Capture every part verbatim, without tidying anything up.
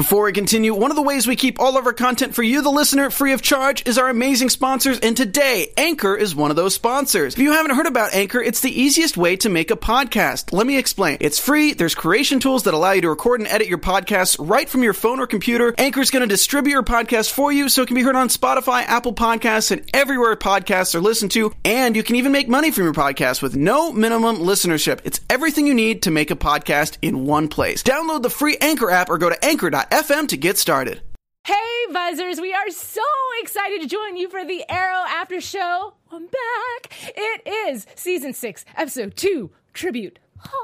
Before we continue, one of the ways we keep all of our content for you, the listener, free of charge is our amazing sponsors, and today, Anchor is one of those sponsors. If you haven't heard about Anchor, it's the easiest way to make a podcast. Let me explain. It's free, there's creation tools that allow you to record and edit your podcasts right from your phone or computer. Anchor's going to distribute your podcast for you so it can be heard on Spotify, Apple Podcasts, and everywhere podcasts are listened to, and you can even make money from your podcast with no minimum listenership. It's everything you need to make a podcast in one place. Download the free Anchor app or go to anchor dot f m to get started. Hey, Buzzers, we are so excited to join you for the Arrow After Show. I'm back. It is Season six, Episode two, Tribute.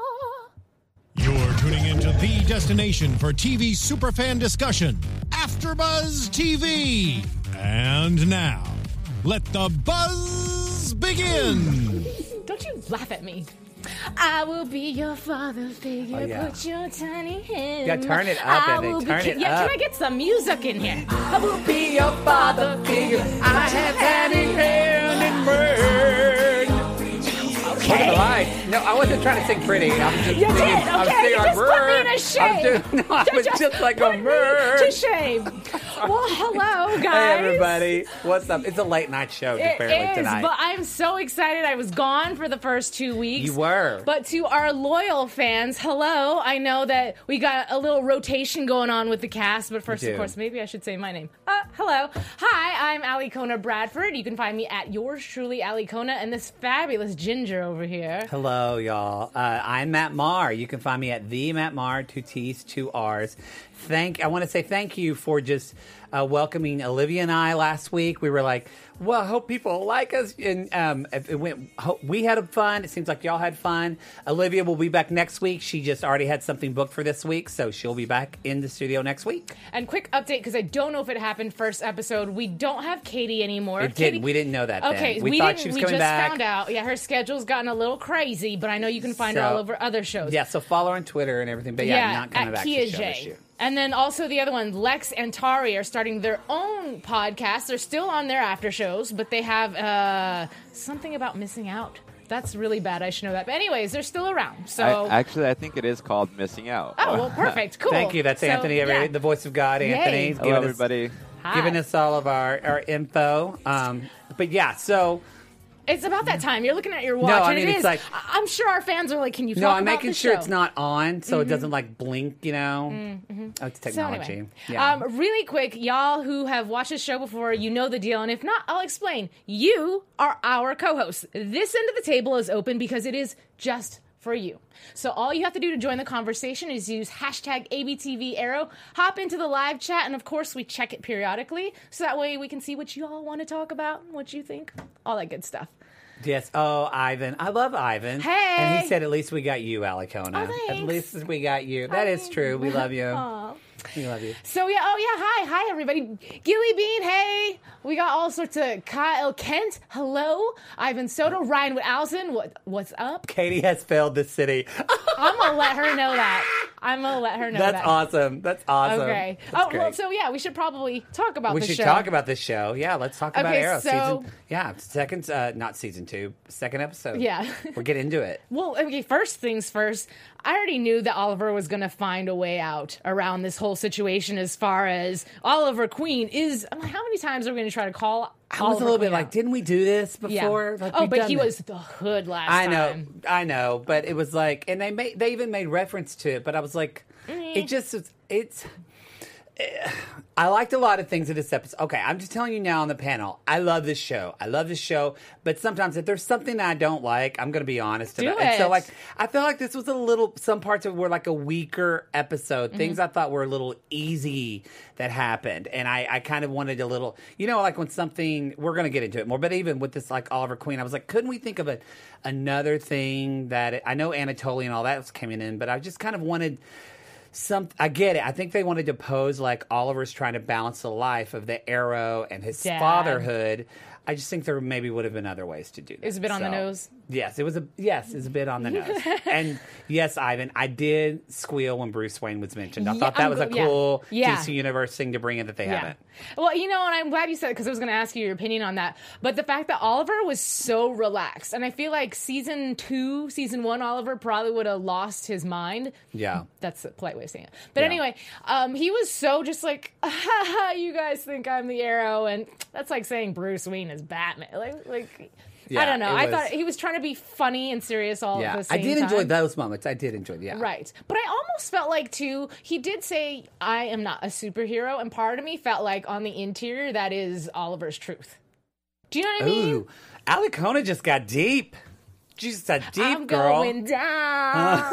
You're tuning into the destination for T V superfan discussion, AfterBuzz T V. And now, let the buzz begin. Don't you laugh at me. I will be your father figure. Oh, yeah. Put your tiny hand. Yeah, turn it up, I Andy. will Turn be, it yeah, up. Can I get some music in here? I will be your father figure. I have had it hand in burn. Look at the light. No, I wasn't trying to sing pretty. I was just You singing. did, I was okay? singing You our just put me in a bird. shame. I was doing, no, I You was just like put a me bird. to shame. Well, hello, guys. Hey, everybody. What's up? It's a late night show, It apparently, is, tonight. but I'm so excited. I was gone for the first two weeks. You were. But to our loyal fans, hello. I know that we got a little rotation going on with the cast, but first, We of do. course, maybe I should say my name. Uh, hello. Hi, I'm Ali Kona Bradford. You can find me at yours truly, Ali Kona, and this fabulous ginger over here. Hello, y'all. Uh, I'm Matt Marr. You can find me at the Matt Marr, two T's, two R's. Thank. I want to say thank you for just uh, welcoming Olivia and I last week. We were like, well, I hope people like us. And um, it went. We had fun. It seems like y'all had fun. Olivia will be back next week. She just already had something booked for this week, so she'll be back in the studio next week. And quick update, because I don't know if it happened first episode. We don't have Katie anymore. It Katie, didn't. We didn't know that. Okay, then. we, we thought didn't. she was we coming just back. found out. Yeah, her schedule's gotten a little crazy, but I know you can find her So- all over other shows. Yeah, so follow her on Twitter and everything. But yeah, not coming at back Kia to the show this J. year. And then also the other one, Lex and Tari are starting their own podcast. They're still on their after shows, but they have uh, something about missing out. That's really bad. I should know that. But anyways, they're still around. So I, actually, I think it is called Missing Out. oh well, perfect, cool. Thank you. That's So, Anthony, yeah. the voice of God. Yay. Anthony. He's Hello, giving us- everybody. Hi. Giving us all of our, our info. Um, but yeah, so It's about that time. You're looking at your watch. No, I and mean, it it's is. like- I- I'm sure our fans are like, "Can you talk no, I'm about making the sure show? it's not on, so it doesn't like blink. You know, oh, it's So technology. anyway, yeah. um, really quick, y'all who have watched this show before, you know the deal. And if not, I'll explain. You are our co-hosts. This end of the table is open because it is just for you. So all you have to do to join the conversation is use hashtag A B T V Arrow, hop into the live chat, and of course we check it periodically, so that way we can see what you all want to talk about, what you think, all that good stuff. Yes. Oh, Ivan. I love Ivan. Hey. And he said, at least we got you, Alicona. Oh, At thanks. least we got you. That is true. We love you. Aw. We love you. So yeah, oh yeah, hi, hi everybody. Gilly Bean, hey. We got all sorts of Kyle Kent, hello. Ivan Soto, Ryan with Allison, what what's up? Katie has failed the city. I'm gonna let her know that. I'm gonna let her know That's that. awesome. That's awesome. Okay. That's oh well, great. so yeah, we should probably talk about we the should show. talk about this show. Yeah, let's talk about Okay, Arrow. so- Season, yeah, second, uh, not season two, second episode. Yeah. We'll get into it. Well, okay, first things first, I already knew that Oliver was going to find a way out around this whole situation as far as Oliver Queen is. I'm like, how many times are we going to try to call I was a little bit like, didn't we do this before? Yeah. Like, oh, we've but done he this. was the hood last I know, time. I know, but it was like, and they made, they even made reference to it, but I was like, Mm. it just, it's, it's I liked a lot of things in this episode. Okay, I'm just telling you now on the panel. I love this show. I love this show. But sometimes if there's something I don't like, I'm going to be honest Do about it. And so, it. like, I feel like this was a little, some parts of it were like a weaker episode. Things Mm-hmm. I thought were a little easy that happened. And I, I kind of wanted a little, you know, like when something, we're going to get into it more, but even with this, like Oliver Queen, I was like, couldn't we think of a, another thing that, it, I know Anatoly and all that was coming in, but I just kind of wanted some, I get it. I think they wanted to pose like Oliver's trying to balance the life of the Arrow and his Dad. fatherhood. I just think there maybe would have been other ways to do that. It was a bit on the So, nose. Yes, it was a yes, it's a bit on the nose. And yes, Ivan, I did squeal when Bruce Wayne was mentioned. I Yeah, thought that I'm was a go- yeah. cool Yeah. D C Universe thing to bring in that they haven't. Well, you know, and I'm glad you said it because I was going to ask you your opinion on that. But the fact that Oliver was so relaxed, and I feel like season two, season one, Oliver probably would have lost his mind. Yeah. That's a polite way of saying it. But Yeah. anyway, um, he was so just like, ha ha, you guys think I'm the Arrow, and that's like saying Bruce Wayne is Batman. Like, like. Yeah, I don't know. it I was- thought he was trying to be funny and serious all Yeah, at the I same did time. enjoy those moments. I did enjoy, yeah. Right. But I almost felt like, too, he did say, I am not a superhero. And part of me felt like on the interior, that is Oliver's truth. Do you know what I mean? Ooh, Alicona just got deep. She's a deep I'm girl. going down.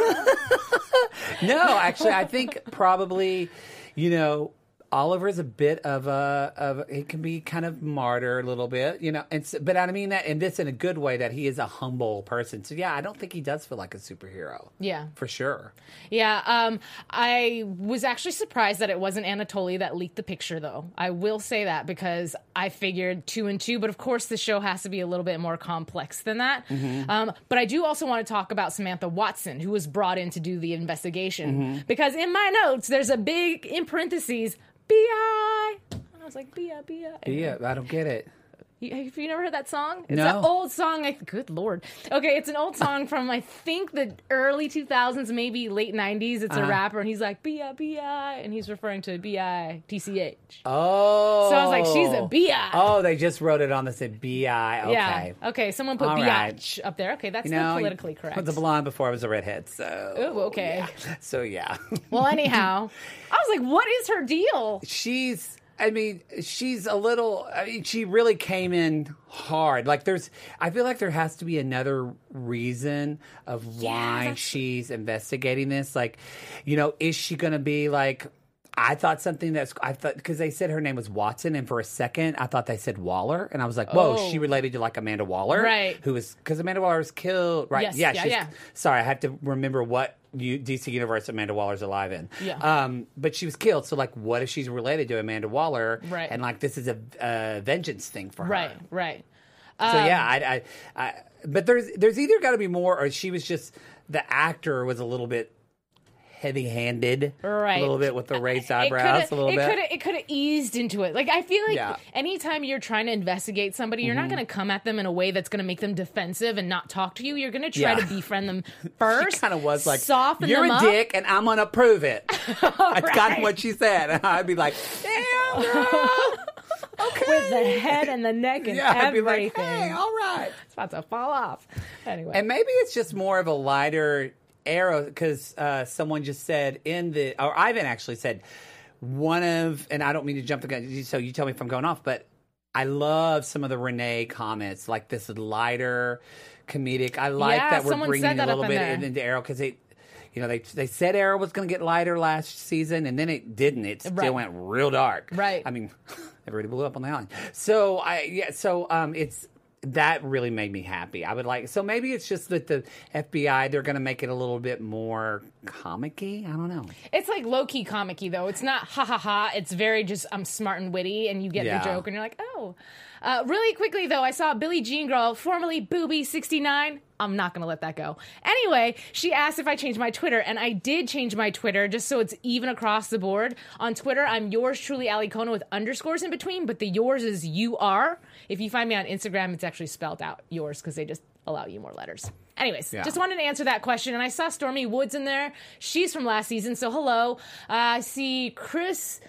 No, actually, I think probably, you know, Oliver's a bit of a of a, he can be kind of martyr a little bit, you know. And so, but I mean that, and this in a good way, that he is a humble person. So yeah, I don't think he does feel like a superhero. Yeah. For sure. Yeah, um, I was actually surprised that it wasn't Anatoly that leaked the picture, though. I will say that because I figured two and two, but of course the show has to be a little bit more complex than that. Mm-hmm. Um, but I do also want to talk about Samantha Watson, who was brought in to do the investigation. Mm-hmm. Because in my notes, there's a big, in parentheses, B I. And I was like, B I, B I. Yeah, I don't get it. You, have you never heard that song? It's No. an old song. I, good Lord. Okay, it's an old song from, I think, the early two thousands, maybe late nineties. It's a Uh-huh. rapper, and he's like, B I, B I, and he's referring to B I T C H. Oh. So I was like, she's a B I. Oh, they just wrote it on the said B I. Okay. Yeah. Okay, someone put All biatch up there. Okay, that's You know, the politically correct. I was a blonde before I was a redhead, so. Ooh, okay. So yeah. Well, anyhow, I was like, what is her deal? She's, I mean, she's a little, I mean, she really came in hard. Like, there's, I feel like there has to be another reason of why that's- she's investigating this. Like, you know, is she going to be like, I thought something that's, I thought, because they said her name was Watson, and for a second, I thought they said Waller, and I was like, whoa, Oh. she related to like Amanda Waller? Right. Who was, because Amanda Waller was killed, right? Yes, yeah, yeah, she's, yeah. Sorry, I have to remember what U- D C Universe Amanda Waller's alive in. Yeah. Um, but she was killed, so like, what if she's related to Amanda Waller? Right. And like, this is a, a vengeance thing for her. Right, right. So Um, yeah, I, I, I, but there's there's either got to be more, or she was just, the actor was a little bit heavy-handed, Right. a little bit with the raised It eyebrows, coulda- a little it bit. Coulda, it could have eased into it. Like, I feel like Yeah. anytime you're trying to investigate somebody, you're Mm-hmm. not going to come at them in a way that's going to make them defensive and not talk to you. You're going to try Yeah. to befriend them first. She kind of was like, soften "You're them a up. dick, and I'm gonna prove it." That's kind of Right. what she said, and I'd be like, "Damn, girl." Okay. With the head and the neck and Yeah, I'd be everything. like, "Hey, all right." It's about to fall off. Anyway. And maybe it's just more of a lighter Arrow, because uh, someone just said in the, or Ivan actually said, one of, and I don't mean to jump the gun, so you tell me if I'm going off, but I love some of the Renee comments, like this lighter, comedic. I like Yeah, that we're someone bringing said a that up little in bit there. in- into Arrow, because they, you know, they they said Arrow was going to get lighter last season, and then it didn't. It still Right. went real dark. Right. I mean, everybody blew up on the island. So I yeah. So um, it's. That really made me happy. I would like, so maybe it's just that the F B I, they're going to make it a little bit more comic-y. I don't know. It's like low-key comic-y, though. It's not ha-ha-ha. It's very just, I'm smart and witty, and you get Yeah. the joke, and you're like, oh. Uh, really quickly, though, I saw Billie Jean Girl, formerly Booby sixty-nine. I'm not going to let that go. Anyway, she asked if I changed my Twitter, and I did change my Twitter just so it's even across the board. On Twitter, I'm yours truly, Alicona, with underscores in between, but the yours is you are. If you find me on Instagram, it's actually spelled out yours because they just allow you more letters. Anyways, Yeah. just wanted to answer that question. And I saw Stormy Woods in there. She's from last season, so hello. Uh, I see Chris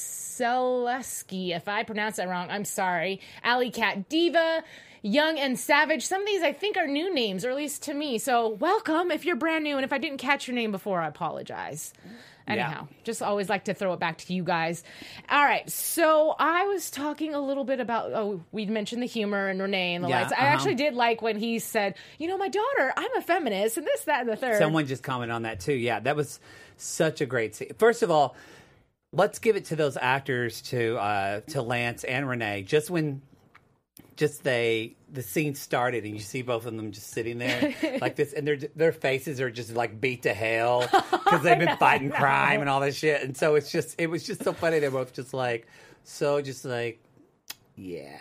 Selesky. If I pronounce that wrong, I'm sorry. Alley Cat Diva, Young and Savage. Some of these I think are new names, or at least to me. So welcome if you're brand new. And if I didn't catch your name before, I apologize. Anyhow, just always like to throw it back to you guys. All right, so I was talking a little bit about, oh, we'd mentioned the humor and Renee and the Yeah, lights. I uh-huh. actually did like when he said, you know, my daughter, I'm a feminist, and this, that, and the third. Someone just commented on that too. Yeah, that was such a great scene. First of all, let's give it to those actors, to uh, to Lance and Renee. Just when, just they the scene started and you see both of them just sitting there like this, and their their faces are just like beat to hell because they've been fighting crime and all this shit. And so it's just it was just so funny. They're both just like so just like yeah.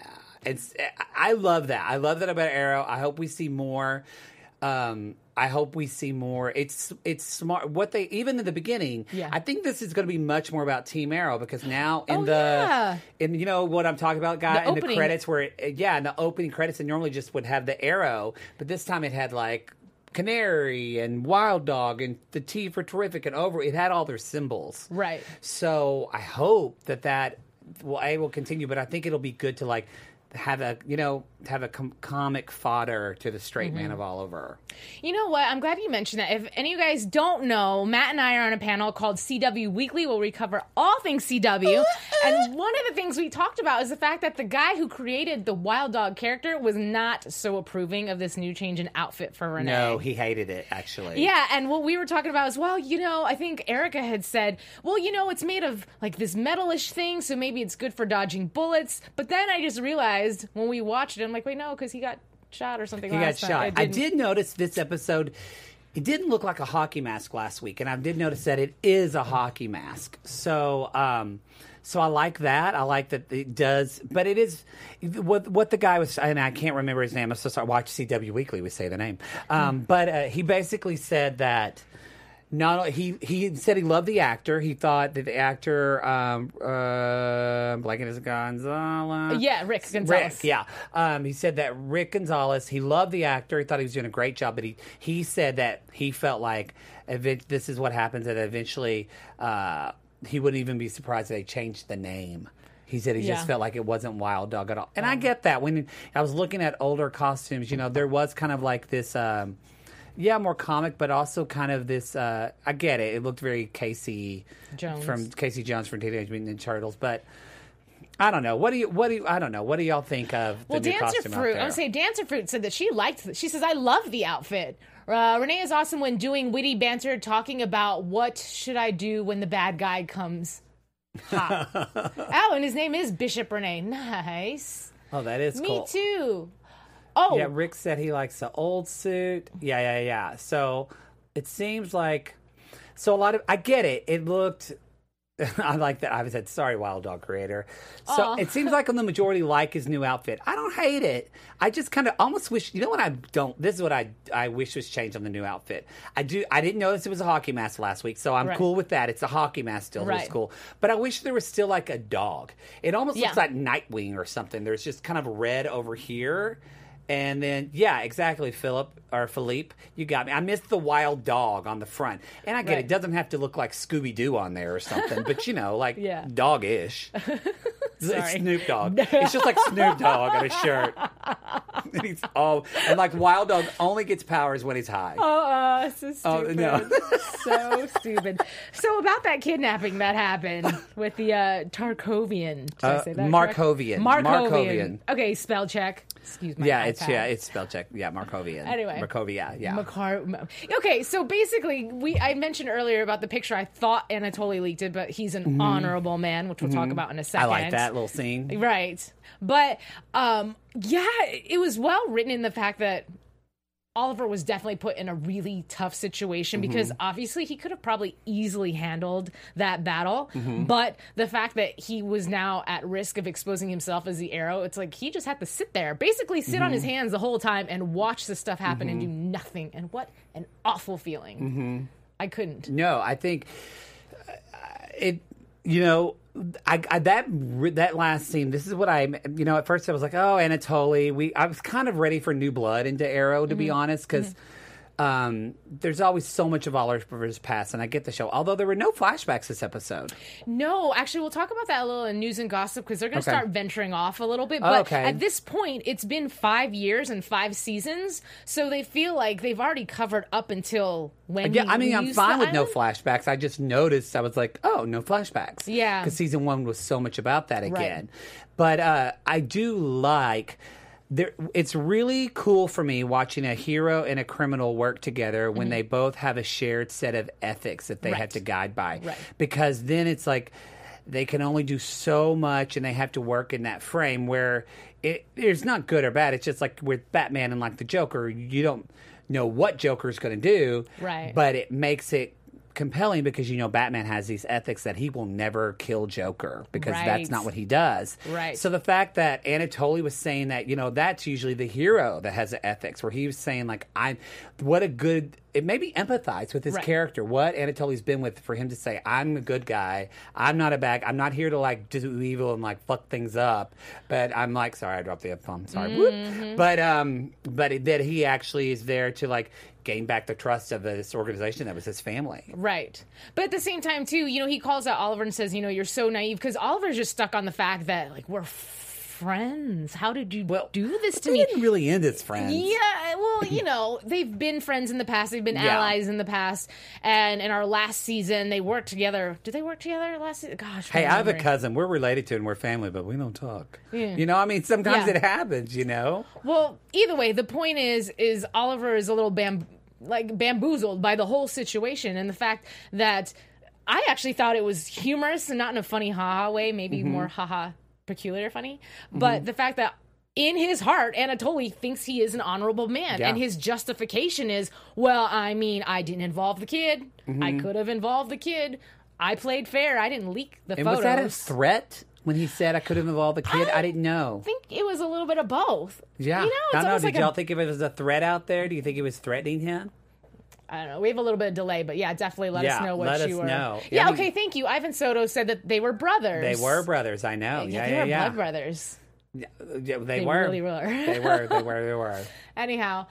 It's I love that. I love that about Arrow. I hope we see more. Um, I hope we see more. It's it's smart. What they even in the beginning. Yeah. I think this is going to be much more about Team Arrow because now in Oh, the yeah. in you know what I'm talking about, guy, The in the opening. credits where it, yeah, in the opening credits, it normally just would have the Arrow, but this time it had like Canary and Wild Dog and the T for Terrific and over. It had all their symbols. Right. So I hope that that will a will continue, but I think it'll be good to like have a you know have a com- comic fodder to the straight Mm-hmm. man of Oliver. You know what? I'm glad you mentioned that. If any of you guys don't know, Matt and I are on a panel called C W Weekly where we cover all things C W. And one of the things we talked about is the fact that the guy who created the Wild Dog character was not so approving of this new change in outfit for Renee. No, he hated it actually. Yeah, and what we were talking about is, well, you know, I think Erica had said, well, you know, it's made of like this metalish thing, so maybe it's good for dodging bullets. But then I just realized when we watched it, I'm like, wait, no, because he got shot or something He got last time. shot. It I didn't- did notice this episode. It didn't look like a hockey mask last week, and I did notice that it is a hockey mask. So, um, so I like that. I like that it does, but it is what what the guy was, and I can't remember his name. I'm so sorry. Watch C W Weekly. We say the name, um, but uh, he basically said that. Not he he said he loved the actor. He thought that the actor, um, uh, blanking is Gonzalez. Yeah, Rick Gonzalez. Rick, yeah. Um, he said that Rick Gonzalez, he loved the actor. He thought he was doing a great job, but he, he said that he felt like event, this is what happens, that eventually uh, he wouldn't even be surprised if they changed the name. He said he Yeah. just felt like it wasn't Wild Dog at all. And I get that. When I was looking at older costumes, you know, there was kind of like this... Um, yeah, more comic, but also kind of this. Uh, I get it. It looked very Casey Jones. from Casey Jones from Teenage Mutant Ninja Turtles, but I don't know. What do you? What do you? I don't know. What do y'all think of the Well, new Dancer costume out Fruit, there? I would say Dancer Fruit said that she liked it. She says, I love the outfit. Uh, Renee is awesome when doing witty banter, talking about what should I do when the bad guy comes. Ha. Oh, and his name is Bishop Renee. Nice. Oh, that is Me cool. too. Oh, Yeah, Rick said he likes the old suit. Yeah, yeah, yeah. So it seems like so a lot of I get it. It looked. I like that. I said, sorry, Wild Dog creator. So Aw. it seems like the majority like his new outfit. I don't hate it. I just kind of almost wish. You know what I don't. This is what I I wish was changed on the new outfit. I do. I didn't notice it was a hockey mask last week, so I'm Right. cool with that. It's a hockey mask still. Right. It's cool. But I wish there was still like a dog. It almost Yeah. looks like Nightwing or something. There's just kind of red over here. And then, yeah, exactly, Philip, or Philippe, you got me. I missed the wild dog on the front. And I get Right. it, doesn't have to look like Scooby-Doo on there or something, but, you know, like Yeah. dog-ish. It's Sorry. Snoop Dogg. It's just like Snoop Dogg on a shirt. And he's all, and like Wild Dog only gets powers when he's high. Oh, uh, so stupid. Oh, no. So stupid. So about that kidnapping that happened with the uh, Tarkovian. Did I Uh, say that Markovian. correct? Markovian. Markovian. Okay, spell check. Excuse me. Yeah, it's yeah, it's spell check. Yeah, Markovian. Anyway. Markovia, yeah. Makar- okay, so basically, we I mentioned earlier about the picture. I thought Anatoly leaked it, but he's an honorable man, which we'll talk about in a Mm-hmm. I second. like that little scene. Right. But um yeah, it was well written in the fact that Oliver was definitely put in a really tough situation because obviously he could have probably easily handled that battle. But the fact that he was now at risk of exposing himself as the Arrow, it's like he just had to sit there, basically sit on his hands the whole time and watch this stuff happen and do nothing. And what an awful feeling. I couldn't. No, I think uh, it. You know, I, I that that last scene. This is what I. You know, at first I was like, oh, Anatoly. We. I was kind of ready for new blood into Arrow, to be honest, because. Um, there's always so much of Oliver's past, and I get the show. Although there were no flashbacks this episode. No, actually, we'll talk about that a little in news and gossip because they're going to Okay. start venturing off a little bit. But Okay. at this point, it's been five years and five seasons, so they feel like they've already covered up until when. Yeah, he I mean, I'm leaves fine the with no island. flashbacks. I just noticed. I was like, oh, no flashbacks. Yeah. because season one was so much about that again. But uh, I do like. There, it's really cool for me watching a hero and a criminal work together when they both have a shared set of ethics that they Right. have to guide by. Right. Because then it's like they can only do so much and they have to work in that frame where it, it's not good or bad. It's just like with Batman and like the Joker, you don't know what Joker's going to do. Right. But it makes it compelling because, you know, Batman has these ethics that he will never kill Joker because Right. that's not what he does. Right. So the fact that Anatoly was saying that, you know, that's usually the hero that has the ethics, where he was saying, like, I'm, what a good, it made me empathize with his Right. character, what Anatoly's been with, for him to say, I'm a good guy, I'm not a bad, I'm not here to, like, do evil and, like, fuck things up, but I'm like, sorry, I dropped the F-bomb, sorry. Mm-hmm. Whoop. But, um, but it, that he actually is there to, like, gain back the trust of this organization that was his family. Right. But at the same time, too, you know, he calls out Oliver and says, you know, you're so naive, because Oliver's just stuck on the fact that, like, we're friends. How did you Well, do this to They me? didn't really end as friends. Yeah, well, you know, they've been friends in the past. They've been Yeah. allies in the past. And in our last season, they worked together. Did they work together last season? Gosh. Hey, my I have a memory. cousin. We're related to and we're family, but we don't talk. Yeah. You know, I mean, sometimes Yeah. it happens, you know? Well, either way, the point is, is Oliver is a little bam, like bamboozled by the whole situation and the fact that I actually thought it was humorous and not in a funny haha way, maybe Mm-hmm. more haha peculiar funny, but the fact that in his heart, Anatoly thinks he is an honorable man, Yeah. and his justification is, well, I mean, I didn't involve the kid. Mm-hmm. I could have involved the kid. I played fair. I didn't leak the And photos. was that a threat when he said I could have involved the kid? I, didn't know. I think it was a little bit of both. Yeah. You know, I it's don't know. almost Did like y'all a think if it was a threat out there? Do you think he was threatening him? I don't know. We have a little bit of delay, but yeah, definitely let Yeah, us know what let you us were. know. Yeah, I mean- okay, thank you. Ivan Soto said that they were brothers. They were brothers, I know. Yeah, Yeah, they yeah, were yeah. blood brothers. Yeah, yeah, they, They were. really were. they were. They were. They were. Anyhow,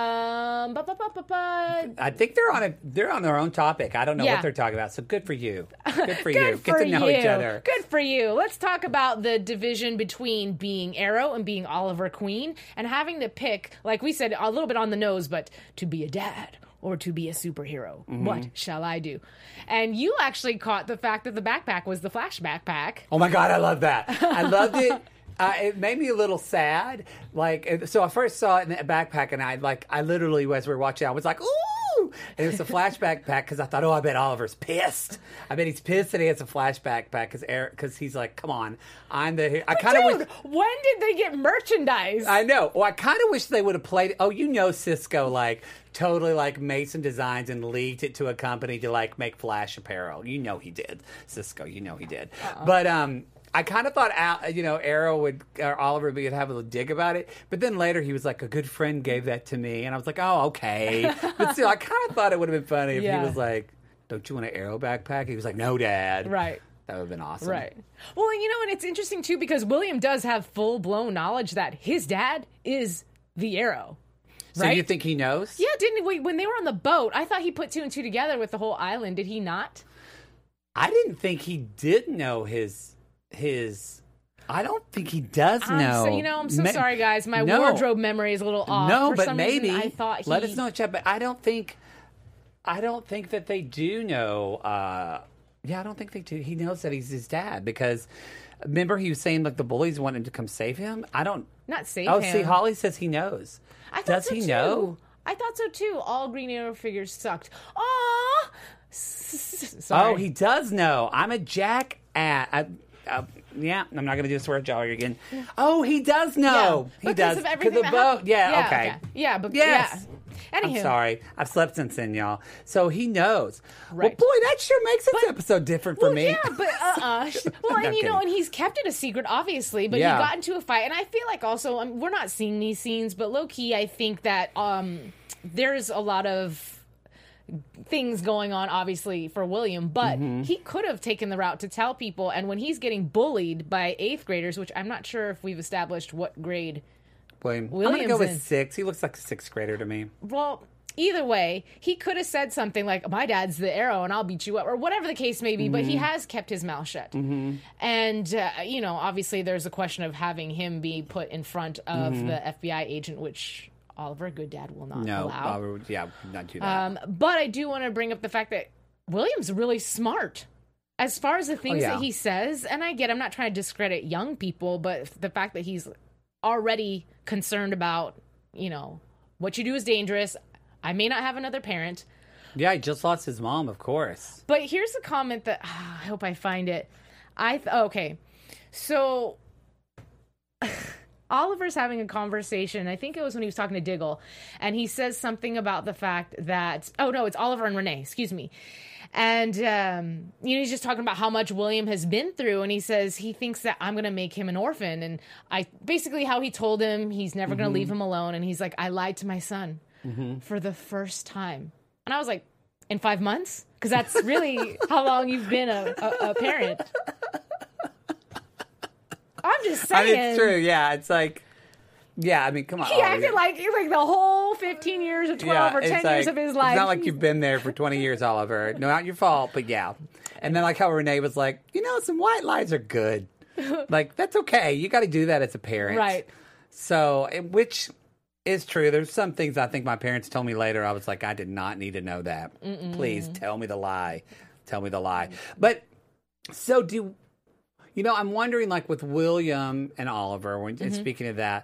um, ba, ba, ba, ba, ba. I think they're on a they're on their own topic. I don't know Yeah. what they're talking about. So good for you. Good for Good you. for Get to know you. each other. Good for you. Let's talk about the division between being Arrow and being Oliver Queen, and having to pick, like we said, a little bit on the nose, but to be a dad or to be a superhero. Mm-hmm. What shall I do? And you actually caught the fact that the backpack was the Flash backpack. Oh my God, I love that. I loved it. Uh, it made me a little sad. Like, so I first saw it in the backpack, and I like, I literally, as we were watching, I was like, ooh! And it was a flashback pack because I thought, oh, I bet Oliver's pissed. I bet he's pissed that he has a flashback pack because because he's like, come on, I'm the. he-" I kind of Dude, wish. when did they get merchandise? I know. Well, I kind of wish they would have played. Oh, you know, Cisco like totally like made some designs and leaked it to a company to like make Flash apparel. You know he did, Cisco. You know he did. Uh-uh. But um. I kind of thought, Al, you know, Arrow would or Oliver would have a little dig about it, but then later he was like, "A good friend gave that to me," and I was like, "Oh, okay." But still, I kind of thought it would have been funny if Yeah. he was like, "Don't you want an Arrow backpack?" He was like, "No, Dad." Right. That would have been awesome. Right. Well, you know, and it's interesting too because William does have full blown knowledge that his dad is the Arrow. So right? you think he knows? Yeah, didn't we? When they were on the boat, I thought he put two and two together with the whole island. Did he not? I didn't think he did know his his. I don't think he does I'm know. so, you know, I'm so Ma- sorry, guys. My No. wardrobe memory is a little off. No, For but some maybe reason, I thought he... let us know in chat. But I don't think, I don't think that they do know. Uh, yeah, I don't think they do. He knows that he's his dad because remember he was saying like the bullies wanted to come save him. I don't. Not save Oh, him. see, Holly says he knows. I thought Does so he too. know? I thought so too. All Green Arrow figures sucked. Aww. Sorry. Oh, he does know. I'm a jack at. I, uh, yeah, I'm not going to do a swear jar again. Oh, he does know. Yeah, he because does. of everything the that boat. happened. Yeah, Yeah, okay. okay. Yeah, but- yes. yeah. I'm Anywho. sorry. I've slept since then, y'all. So he knows. Right. Well, boy, that sure makes this episode different for Well, me. yeah, but uh-uh. Well, I'm and you know, kidding. and he's kept it a secret, obviously, but Yeah. he got into a fight. And I feel like also, um, we're not seeing these scenes, but low-key, I think that um, there's a lot of things going on, obviously, for William, but Mm-hmm. he could have taken the route to tell people, and when he's getting bullied by eighth graders, which I'm not sure if we've established what grade, William. I'm going to Williams go with is- six. He looks like a sixth grader to me. well, either way, he could have said something like, my dad's the Arrow and I'll beat you up, or whatever the case may be, but he has kept his mouth shut. Mm-hmm. And, uh, you know, obviously there's a question of having him be put in front of the F B I agent, which Oliver, good dad, will not No, allow. I would, yeah, would not do that. Um, but I do want to bring up the fact that William's really smart. As far as the things yeah. that he says, and I get, I'm not trying to discredit young people, but the fact that he's already concerned about, you know, what you do is dangerous. I may not have another parent. Yeah, he just lost his mom, of course. But here's a comment that ah, I hope I find it. I th- okay, so Oliver's having a conversation. I think it was when he was talking to Diggle, and he says something about the fact that, oh no, it's Oliver and Renee, excuse me. And, um, you know, he's just talking about how much William has been through. And he says he thinks that I'm going to make him an orphan. And I basically how he told him he's never mm-hmm. going to leave him alone. And he's like, I lied to my son mm-hmm. for the first time. And I was like, in five months? Because that's really how long you've been a, a, a parent. I'm just saying. I mean, it's true. Yeah. It's like, yeah, I mean, come on. He acted like, like the whole fifteen years or twelve yeah, or ten like, years of his life. It's not like you've been there for twenty years, Oliver. No, not your fault, but yeah. And then like how Renee was like, you know, some white lies are good. Like, that's okay. You got to do that as a parent. Right. So, which is true. There's some things I think my parents told me later. I was like, I did not need to know that. Mm-mm. Please tell me the lie. Tell me the lie. But so do, you know, I'm wondering like with William and Oliver, when mm-hmm. speaking of that,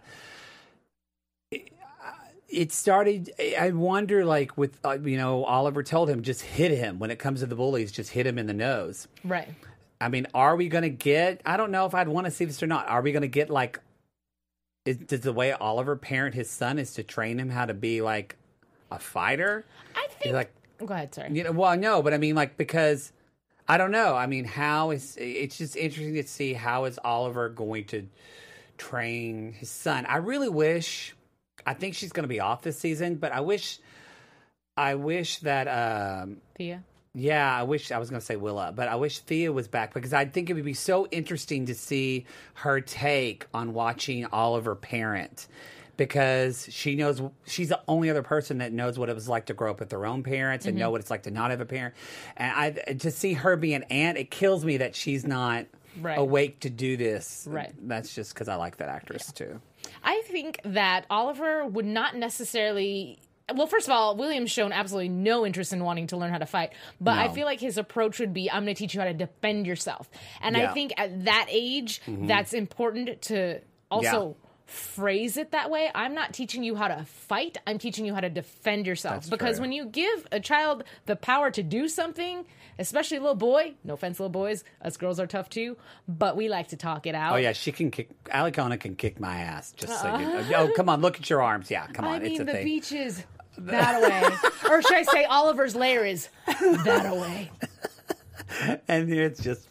it started, I wonder, like, with, uh, you know, Oliver told him, just hit him. When it comes to the bullies, just hit him in the nose. Right. I mean, are we going to get, I don't know if I'd want to see this or not. Are we going to get, like, is, does the way Oliver parent his son is to train him how to be, like, a fighter? I think, like, go ahead, sorry. You know, well, no, but I mean, like, because, I don't know. I mean, how is, it's just interesting to see how is Oliver going to train his son. I really wish... I think she's going to be off this season, but I wish, I wish that, um, Thea? Yeah, I wish, I was going to say Willa, but I wish Thea was back because I think it would be so interesting to see her take on watching Oliver parent because she knows, she's the only other person that knows what it was like to grow up with their own parents and mm-hmm. know what it's like to not have a parent. And I, to see her be an aunt, it kills me that she's not right. awake to do this. Right. That's just because I like that actress yeah. too. I think that Oliver would not necessarily... Well, first of all, William's shown absolutely no interest in wanting to learn how to fight. But no. I feel like his approach would be, I'm going to teach you how to defend yourself. And yeah. I think at that age, mm-hmm. that's important to also... Yeah. phrase it that way. I'm not teaching you how to fight. I'm teaching you how to defend yourself. That's because true. when you give a child the power to do something, especially a little boy, no offense, little boys, us girls are tough too, but we like to talk it out. Oh yeah, she can kick. Alicona can kick my ass. Just so you know. Oh, come on, look at your arms. Yeah, come on. I mean, it's a the thing. beach is that away, or should I say, Oliver's lair is that away. And here it's just.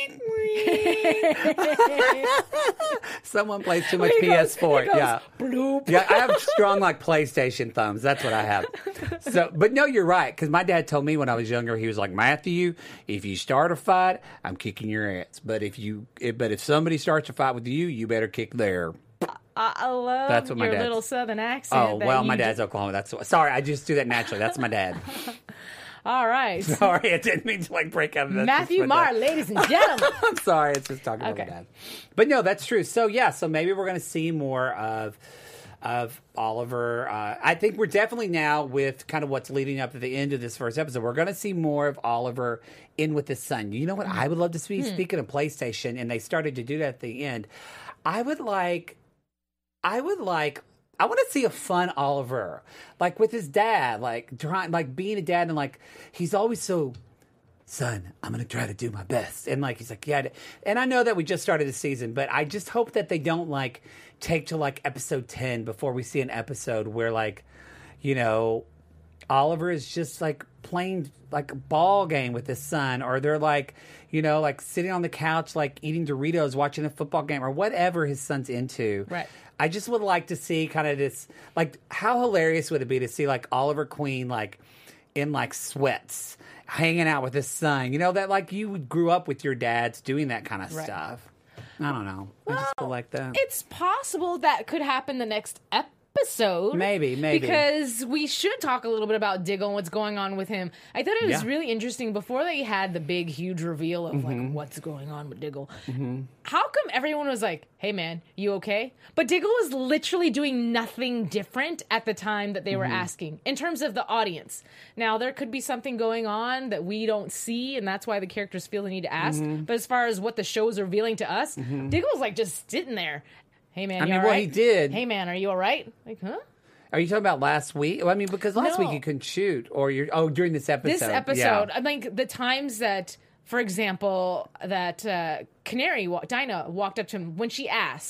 Someone plays too much P S four. Goes, yeah, bloop. Yeah. I have strong like PlayStation thumbs. That's what I have. So, but no, you're right. Because my dad told me when I was younger, he was like, Matthew, if you start a fight, I'm kicking your ass. But if you, if, but if somebody starts a fight with you, you better kick their. I, I love That's what my your little southern accent. Oh well, my dad's do. Oklahoma. That's what, sorry. I just do that naturally. That's my dad. All right. Sorry, I didn't mean to like break out of that. Matthew Marr, ladies and gentlemen. I'm sorry, it's just talking okay. about my dad. But no, that's true. So yeah, so maybe we're going to see more of of Oliver. Uh, I think we're definitely now with kind of what's leading up to the end of this first episode. We're going to see more of Oliver in with his son. You know what I would love to see? Hmm. Speaking of PlayStation, and they started to do that at the end. I would like, I would like. I want to see a fun Oliver, like with his dad, like trying, like being a dad, and like he's always so, son, I'm gonna try to do my best, and like he's like, yeah, and I know that we just started the season, but I just hope that they don't like take to like episode ten before we see an episode where like, you know, Oliver is just like playing like a ball game with his son, or they're like, you know, like sitting on the couch, like eating Doritos, watching a football game, or whatever his son's into. Right. I just would like to see kind of this, like, how hilarious would it be to see, like, Oliver Queen, like, in, like, sweats, hanging out with his son. You know, that, like, you grew up with your dads doing that kind of right. stuff. I don't know. Well, I just feel like that. It's possible that could happen the next episode. Maybe, maybe. Because we should talk a little bit about Diggle and what's going on with him. I thought it was yeah. really interesting before they had the big, huge reveal of, mm-hmm. like, what's going on with Diggle. Mm-hmm. How come everyone was like, hey, man, you okay? But Diggle was literally doing nothing different at the time that they were mm-hmm. asking, in terms of the audience. Now, there could be something going on that we don't see, and that's why the characters feel the need to ask. Mm-hmm. But as far as what the show is revealing to us, mm-hmm. Diggle was, like, just sitting there. Hey, man, I you mean, all well, right? he did. Hey, man, are you all right? Like, huh? Are you talking about last week? Well, I mean, because last no. week you couldn't shoot, or you're oh during this episode. This episode, yeah. I think the times that, for example, that uh, Canary, Dinah walked up to him when she asked,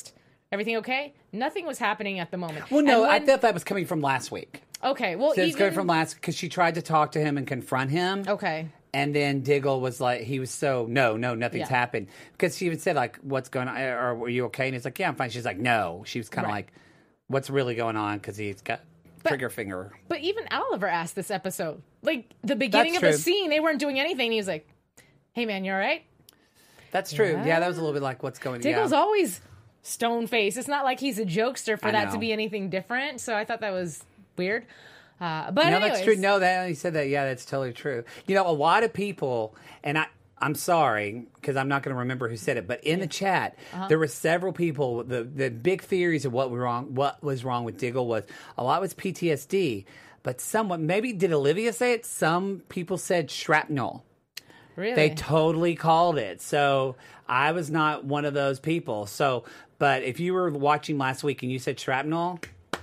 Everything okay? Nothing was happening at the moment. Well, no, And I when- thought that was coming from last week. Okay, well, So it's even... coming from last because she tried to talk to him and confront him. Okay. And then Diggle was like, he was so, no, no, nothing's Yeah. happened. Because she even said, like, what's going on? Or were you okay? And he's like, yeah, I'm fine. She's like, no. She was kind of Right. like, what's really going on? Because he's got trigger finger. But even Oliver asked this episode. Like, the beginning That's of true. the scene, they weren't doing anything. He was like, hey, man, you all right? That's true. Yeah, Yeah. that was a little bit like, what's going on? Diggle's Yeah. always stone faced. It's not like he's a jokester for I that to know. be anything different. So I thought that was weird. Uh, but No, anyways, that's true. No, that he said that. Yeah, that's totally true. You know, a lot of people, and I, I'm sorry because I'm not going to remember who said it, but in the chat, Uh-huh. there were several people. The the big theories of what was wrong, what was wrong with Diggle was a lot was P T S D, but someone maybe did Olivia say it? Some people said shrapnel. really, They totally called it. So I was not one of those people. So, but if you were watching last week and you said shrapnel,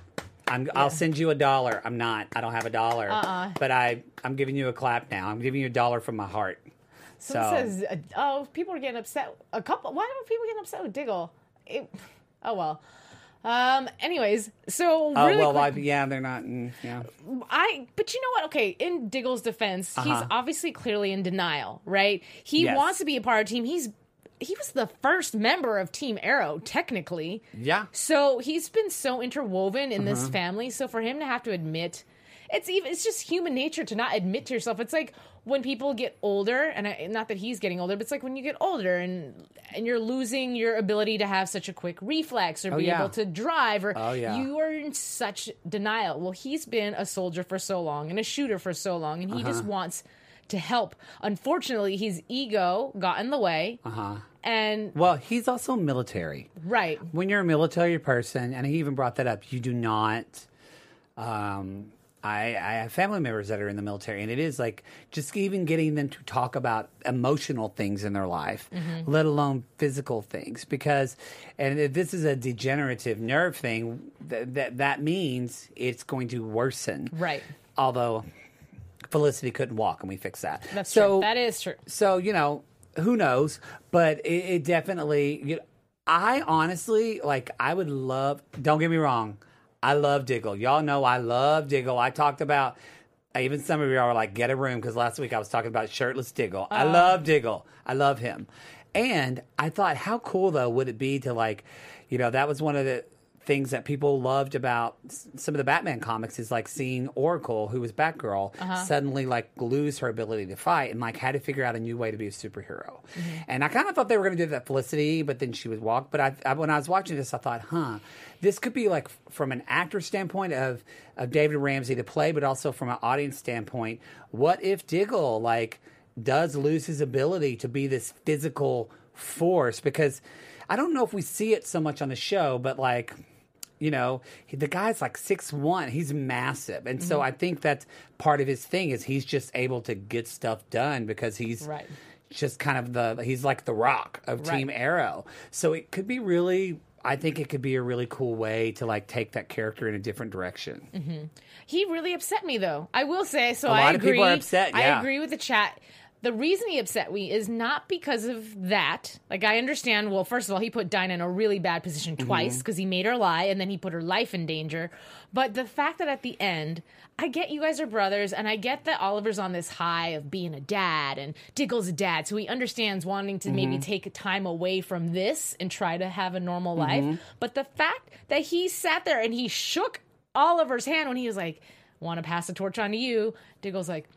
I'm, I'll send you a dollar. I'm not. I don't have a dollar. Uh-uh. But I, I'm giving you a clap now. I'm giving you a dollar from my heart. Someone so says, uh, oh, people are getting upset. A couple. Why are people getting upset with Diggle? It, oh well. Um. Anyways, so oh really well, quick, I, yeah, they're not. Mm, yeah, I. But you know what? Okay, in Diggle's defense, he's Uh-huh. obviously clearly in denial, right? He Yes. wants to be a part of the team. He's he was the first member of Team Arrow, technically. yeah. So he's been so interwoven in Uh-huh. this family. So for him to have to admit, it's even it's just human nature to not admit to yourself. It's like when people get older, and I, not that he's getting older, but it's like when you get older and and you're losing your ability to have such a quick reflex or be yeah. able to drive, or Oh, yeah. you are in such denial. Well, he's been a soldier for so long and a shooter for so long, and he just Uh-huh. wants to help. Unfortunately, his ego got in the way, Uh-huh. and Well, he's also military. right. When you're a military person, and he even brought that up, you do not. Um, I, I have family members that are in the military, and it is like just even getting them to talk about emotional things in their life, Mm-hmm. let alone physical things. Because, and if this is a degenerative nerve thing, th- that that means it's going to worsen. Right. Although Felicity couldn't walk, and we fixed that. That's so, true. That is true. So, you know, who knows? But it, it definitely, you know, I honestly, like, I would love, don't get me wrong, I love Diggle. Y'all know I love Diggle. I talked about, even some of y'all were like, get a room, because last week I was talking about shirtless Diggle. I love Diggle. I love him. And I thought, how cool, though, would it be to, like, you know, that was one of the things that people loved about s- some of the Batman comics is like seeing Oracle, who was Batgirl, suddenly like lose her ability to fight and like had to figure out a new way to be a superhero. And I kind of thought they were going to do that Felicity, but then she would walk. But I, I, when I was watching this, I thought, huh, this could be like f- from an actor standpoint of, of David Ramsey to play, but also from an audience standpoint, what if Diggle like does lose his ability to be this physical force? Because I don't know if we see it so much on the show, but like, you know, he, the guy's like six one. He's massive. And so I think that's part of his thing is he's just able to get stuff done because he's Right. just kind of the, he's like the Rock of Right. Team Arrow. So it could be really, I think it could be a really cool way to like take that character in a different direction. He really upset me, though. I will say. So A I lot of agree. people are upset, I yeah. agree with the chat. The reason he upset me is not because of that. Like, I understand. Well, first of all, he put Dinah in a really bad position Mm-hmm. twice because he made her lie, and then he put her life in danger. But the fact that at the end, I get you guys are brothers, and I get that Oliver's on this high of being a dad, and Diggle's a dad, so he understands wanting to Mm-hmm. maybe take time away from this and try to have a normal Mm-hmm. life. But the fact that he sat there and he shook Oliver's hand when he was like, want to pass the torch on to you, Diggle's like,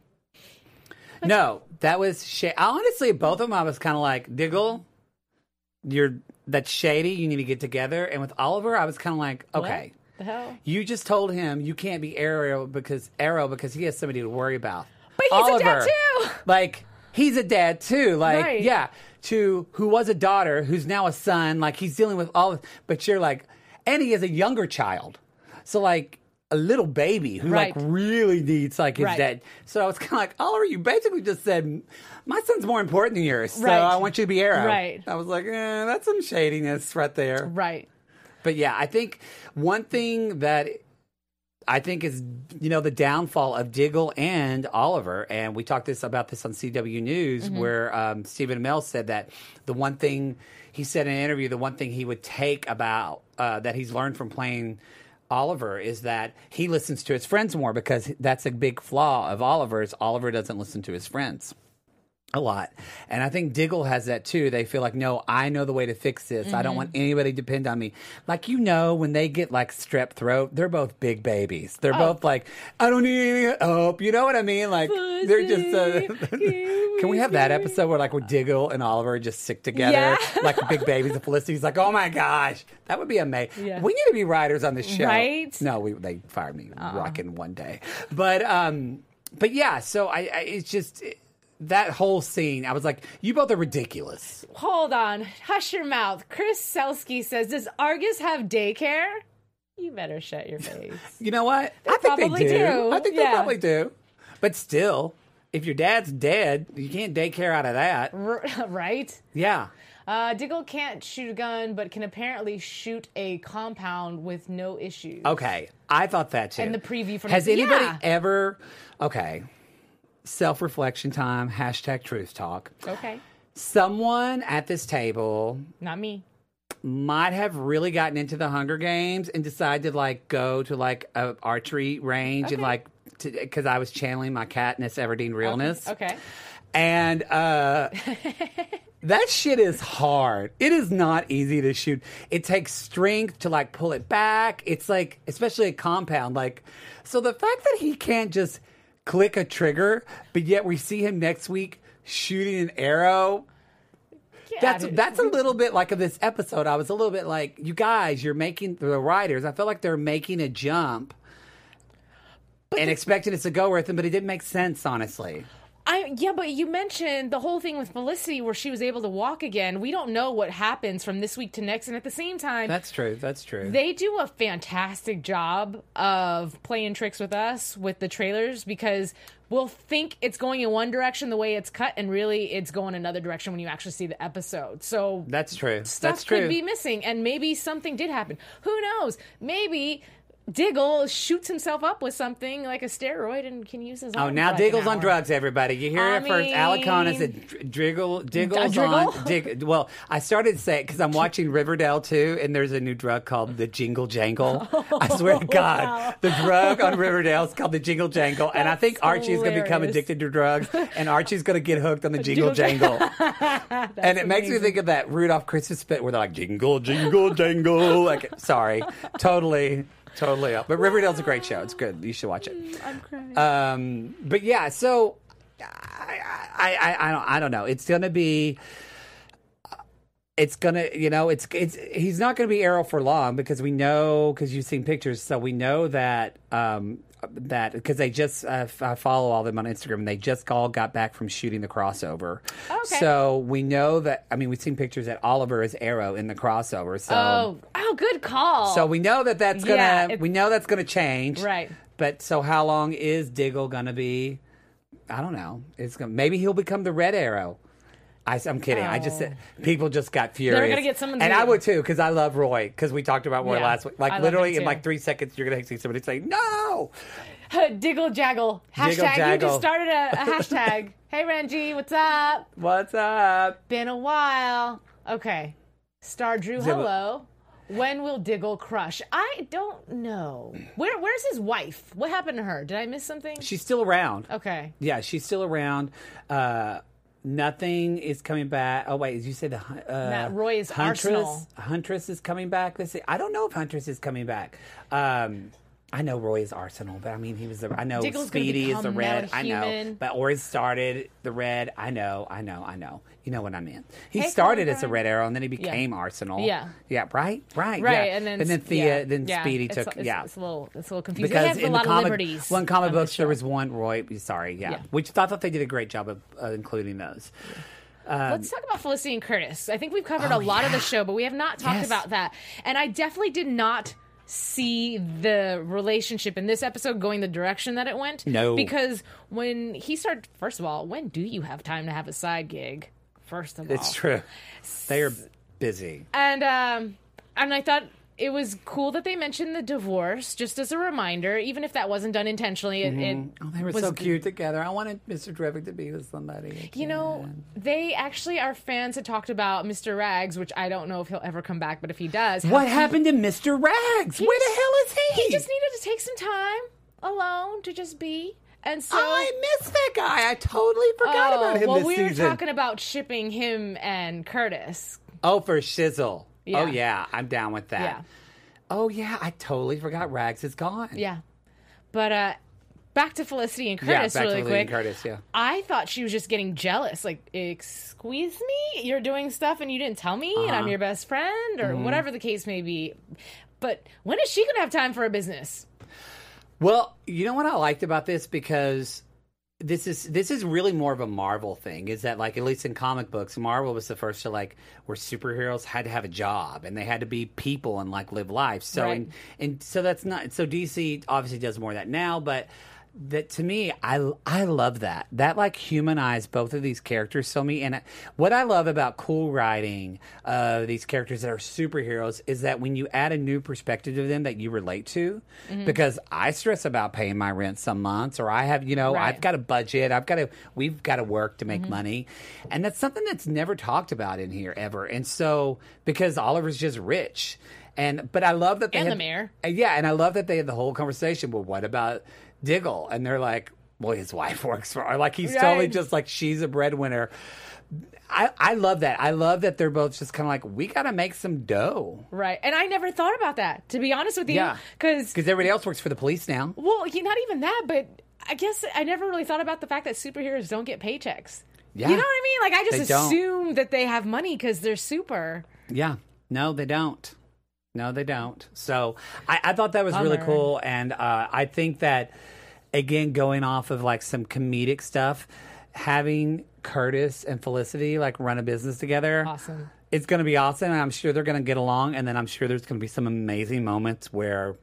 No, that was sh- honestly both of them. I was kind of like Diggle, you're that's shady. You need to get together. And with Oliver, I was kind of like, okay, what the hell? you just told him you can't be Arrow because Arrow because he has somebody to worry about. But he's a dad Oliver, too. Like he's a dad too. Like Right. yeah, to who was a daughter who's now a son. Like he's dealing with all. But you're like, and he has a younger child. So like. A little baby who Right. like really needs like his Right. dad. So I was kind of like, Oliver, you basically just said, my son's more important than yours. So Right. I want you to be Arrow. Right. I was like, eh, that's some shadiness right there. Right. But yeah, I think one thing that I think is, you know, the downfall of Diggle and Oliver. And we talked this about this on C W News, mm-hmm. where um, Stephen Amell said that the one thing he said in an interview, the one thing he would take about uh, that he's learned from playing Oliver is that he listens to his friends more, because that's a big flaw of Oliver's. Oliver doesn't listen to his friends a lot. And I think Diggle has that too. They feel like, no, I know the way to fix this. Mm-hmm. I don't want anybody to depend on me. Like, you know, when they get like strep throat, they're both big babies. They're oh. both like, I don't need any help. You know what I mean? Like, Pussy, they're just, uh, can we have that episode where like where Diggle and Oliver are just sick together? Yeah. Like big babies, and Felicity's like, oh my gosh, that would be amazing. Yeah. We need to be writers on this show. Right? No, we, they fired me uh-uh. rocking one day. But, um, but yeah, so I, I it's just... It, that whole scene, I was like, you both are ridiculous. Hold on. Hush your mouth. Chris Selsky says, does Argus have daycare? You better shut your face. You know what? They I think probably they do. do. I think Yeah. they probably do. But still, if your dad's dead, you can't daycare out of that. R- right? Yeah. Uh, Diggle can't shoot a gun, but can apparently shoot a compound with no issues. Okay. I thought that too. And the preview from... Has anybody yeah. ever... Okay. Self-reflection time, hashtag truth talk. Okay. Someone at this table Not me. might have really gotten into the Hunger Games and decided to like go to like a archery range Okay. and like, because I was channeling my Katniss Everdeen realness. Okay. okay. And uh, that shit is hard. It is not easy to shoot. It takes strength to like pull it back. It's like, especially a compound. Like, so the fact that he can't just click a trigger, but yet we see him next week shooting an arrow. Yeah, That's dude. that's a little bit like of this episode. I was a little bit like, you guys, you're making the writers. I felt like they're making a jump but and the, expecting us to go with them, but it didn't make sense, honestly. I yeah, but you mentioned the whole thing with Felicity where she was able to walk again. We don't know what happens from this week to next, and at the same time, that's true. That's true. They do a fantastic job of playing tricks with us with the trailers, because we'll think it's going in one direction the way it's cut, and really it's going another direction when you actually see the episode. So that's true. Stuff that's true. could be missing, and maybe something did happen. Who knows? Maybe Diggle shoots himself up with something like a steroid and can use his. Oh, now Diggle's on drugs, everybody. You hear I it first. mean, Alacona said Diggle, Diggle's Driggle? on. Dig, well, I started saying, because I'm watching Riverdale too, and there's a new drug called the Jingle Jangle. I swear to God, wow. the drug on Riverdale is called the Jingle Jangle. And I think Archie's going to become hilarious. addicted to drugs, and Archie's going to get hooked on the Jingle Jangle. And it makes me think of that Rudolph Christmas bit where they're like, Jingle, Jingle, Jangle. Like, sorry, totally. Totally up. But Riverdale's a great show. It's good. You should watch it. I'm crying. Um, but yeah, so I, I, I, I don't, I don't know. It's gonna be. It's gonna, you know, it's it's. He's not gonna be Arrow for long, because we know, because you've seen pictures, so we know that um, that because they just uh, I follow all of them on Instagram, and they just all got back from shooting the crossover. Okay. So we know that. I mean, we've seen pictures that Oliver is Arrow in the crossover. So oh, oh, good call. so we know that that's gonna. Yeah, it's- we know that's gonna change. Right. But so how long is Diggle gonna be? I don't know. It's gonna, maybe he'll become the Red Arrow. I, I'm kidding. Oh. I just said people just got furious. gonna get someone and to- I would too, because I love Roy. Because we talked about Roy Yeah, last week. Like I love literally him in too. like three seconds, you're gonna see somebody say no. Diggle Jaggle. Hashtag. Diggle You Jaggle. just started a, a hashtag. Hey, Renji, what's up? What's up? Been a while. Okay. Star Drew, Zilla. hello. When will Diggle crush? I don't know. Where Where's his wife? What happened to her? Did I miss something? She's still around. Okay. Yeah, she's still around. Uh, nothing is coming back. Oh wait, did you say the uh, Matt Roy is Huntress? Arsenal. Huntress is coming back. Let's see. I don't know if Huntress is coming back. Um, I know Roy is Arsenal, but I mean he was the. I know Diggle's gonna Speedy is the become red. now I know, human. but Oris started the red. I know. I know. I know. You know what I meant. He Hey, started Colin as a Red Arrow, and then he became Arsenal. Yeah. Yeah. Right. Right. Right, Yeah. and then and then Thea, yeah, then yeah. Speedy It's- took. It's, yeah. it's a little, it's a little confusing. Because they have in a lot the comic, of liberties. one comic on this books there show. was one Roy. Sorry, yeah, Yeah. which I thought they did a great job of uh, including those. Let's talk about Felicity and Curtis. I think we've covered Oh, a lot of yeah. the show, but we have not talked Yes. about that. And I definitely did not see the relationship in this episode going the direction that it went. No. Because when he started, first of all, when do you have time to have a side gig? First of all. It's true. They are busy. And um, and I thought it was cool that they mentioned the divorce, just as a reminder, even if that wasn't done intentionally. It, it Oh, they were was so cute together. I wanted Mister Terrific to be with somebody. You know, again. they actually, our fans had talked about Mister Rags, which I don't know if he'll ever come back, but if he does. What he- happened to Mister Rags? he Where just- the hell is he? He just needed to take some time alone to just be. And so. I miss that guy. I totally forgot Oh, about him well, this we were season. talking about shipping him and Curtis. Oh, for shizzle. Yeah. Oh, yeah. I'm down with that. Yeah. Oh, yeah. I totally forgot Rags is gone. Yeah. But uh, back to Felicity and Yeah, Curtis back really to Lily and quick. Curtis, yeah. I thought she was just getting jealous. Like, excuse me? You're doing stuff and you didn't tell me and Uh-huh. I'm your best friend or Mm-hmm. whatever the case may be. But when is she going to have time for a business? Well, you know what I liked about this? Because this is this is really more of a Marvel thing. Is that, like, at least in comic books, Marvel was the first to, like, where superheroes had to have a job and they had to be people and, like, live life. So Right. and and so that's not so D C obviously does more of that now, but that to me, I I love that that like humanized both of these characters so me. And what I love about cool writing uh, these characters that are superheroes is that when you add a new perspective to them that you relate to, Mm-hmm. because I stress about paying my rent some months, or I have you know Right. I've got a budget, I've got to we've got to work to Mm-hmm. make money, and that's something that's never talked about in here ever. And so because Oliver's just rich. And but I love that they And had, the mayor. uh, yeah, and I love that they had the whole conversation. Well, what about Diggle? And they're like, well, his wife works for, or like he's totally Right. just like she's a breadwinner. I I love that. I love that they're both just kind of like, we got to make some dough. Right. And I never thought about that, to be honest with you. Yeah, Because, because everybody else works for the police now. well, he- not even that, but I guess I never really thought about the fact that superheroes don't get paychecks. Yeah. You know what I mean? Like, I just They don't. assume that they have money because they're super. Yeah, no, they don't. No, they don't. So I, I thought that was really Bummer. cool, and uh, I think that again, going off of like some comedic stuff, having Curtis and Felicity like run a business together, Awesome. It's going to be awesome, and I'm sure they're going to get along. And then I'm sure there's going to be some amazing moments where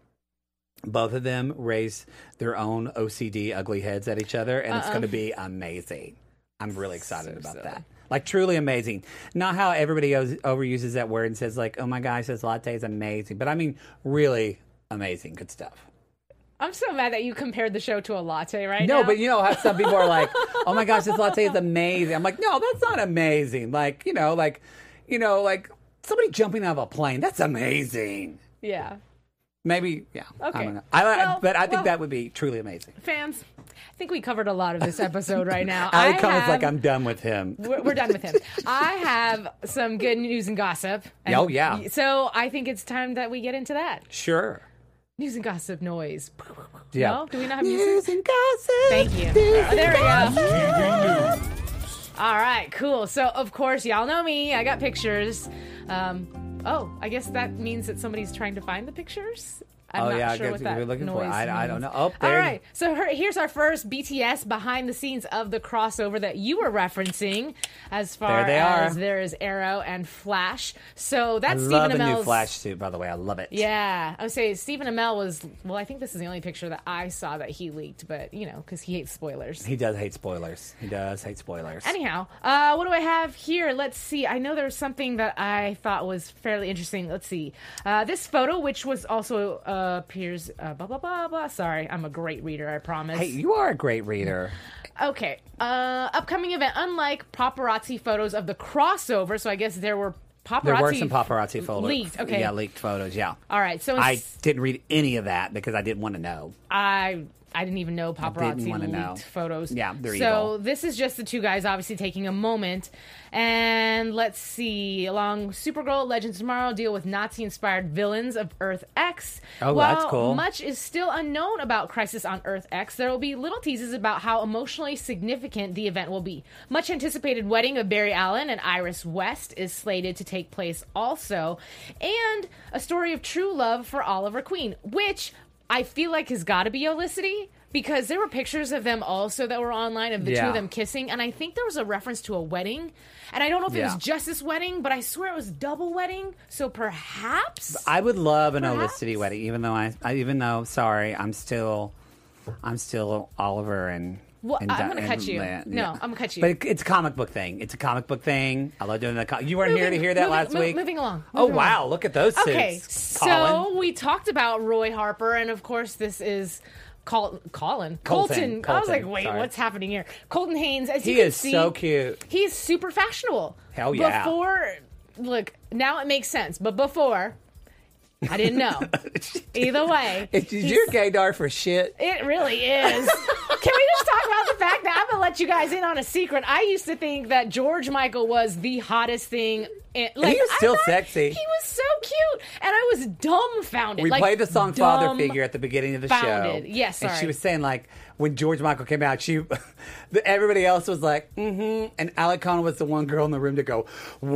both of them raise their own O C D ugly heads at each other, and it's going to be amazing. I'm really excited So about silly. that. Like, truly amazing. Not how everybody o- overuses that word and says, like, oh my gosh, this latte is amazing. But I mean, really amazing. Good stuff. I'm so mad that you compared the show to a latte right No, now. but you know how some people are like, oh my gosh, this latte is amazing. I'm like, no, that's not amazing. Like, you know, like, you know, like somebody jumping out of a plane. That's amazing. Yeah. Maybe, yeah. I Okay. don't know. I, Well, but I think well- that would be truly amazing. Fans, I think we covered a lot of this episode right now. Ali I Cohen's have- like, I'm done with him. We're, we're done with him. I have some good news and gossip. And Oh, yeah. So I think it's time that we get into that. Sure. News and gossip noise. Yeah. No? Do we not have News music? and gossip. Thank you. News Oh, there and we go. gossip. All right, cool. So, of course, y'all know me. I got pictures. Um, oh, I guess that means that somebody's trying to find the pictures. I'm Oh, not yeah, I sure guess what what that you're looking for. noise I- I don't means. know. Oh, All there- right. So her, here's our first B T S behind the scenes of the crossover that you were referencing, as far There they are. as there is Arrow and Flash. So I that's love Stephen the new Amell's. Flash suit, by the way. I love it. Yeah, I would say Stephen Amell was. Well, I think this is the only picture that I saw that he leaked, but you know, because he hates spoilers. He does hate spoilers. He does hate spoilers. Anyhow, uh, what do I have here? Let's see. I know there was something that I thought was fairly interesting. Let's see. Uh, this photo, which was also uh, appears, uh, blah, blah, blah, blah. Sorry, I'm a great reader, I promise. Hey, you are a great reader. Okay. Uh, upcoming event. Unlike paparazzi photos of the crossover, so I guess there were paparazzi. There were some paparazzi photos. Leaked, okay. Yeah, leaked photos, yeah. All right, so I it's- didn't read any of that because I didn't want to know. I I didn't even know paparazzi wanna leaked know. photos. Yeah, they're so evil. this is just the two guys obviously taking a moment. And let's see. Along Supergirl, Legends Tomorrow deal with Nazi-inspired villains of Earth X. Oh, While that's cool. much is still unknown about Crisis on Earth X, there will be little teases about how emotionally significant the event will be. Much anticipated wedding of Barry Allen and Iris West is slated to take place also. And a story of true love for Oliver Queen, which I feel like has got to be Olicity, because there were pictures of them also that were online of the two Yeah. of them kissing, and I think there was a reference to a wedding, and I don't know if it Yeah. was just this wedding, but I swear it was double wedding, so perhaps... I would love an Perhaps. Olicity wedding, even though I, I, even though, sorry, I'm still, I'm still Oliver and Well, And I'm di- going to cut and you. land, No, yeah. I'm going to cut you. But it, it's a comic book thing. It's a comic book thing. I love doing that. Co- you weren't here to Moving- hear that moving- last mo- week? Moving along. Oh, moving wow. along. Look at those suits. Okay, so Colin. we talked about Roy Harper, and of course, this is Col- Colin. Colton. I was like, Colton, wait, sorry. what's happening here? Colton Haynes, as He you can is see, so cute. He's super fashionable. Hell yeah. Before, look, now it makes sense, but before, I didn't know. Either way, Is he's- your gaydar for shit? it really is. Can we just talk about the fact that I'm gonna let you guys in on a secret? I used to think that George Michael was the hottest thing. In, like, He was I still thought sexy. He was so cute, and I was dumbfounded. We like, played the song Father dumb- Figure at the beginning of the founded. show. Yes, And she sorry. was saying, like, when George Michael came out, she, the, everybody else was like, mm-hmm. And Alec Connell was the one girl in the room to go,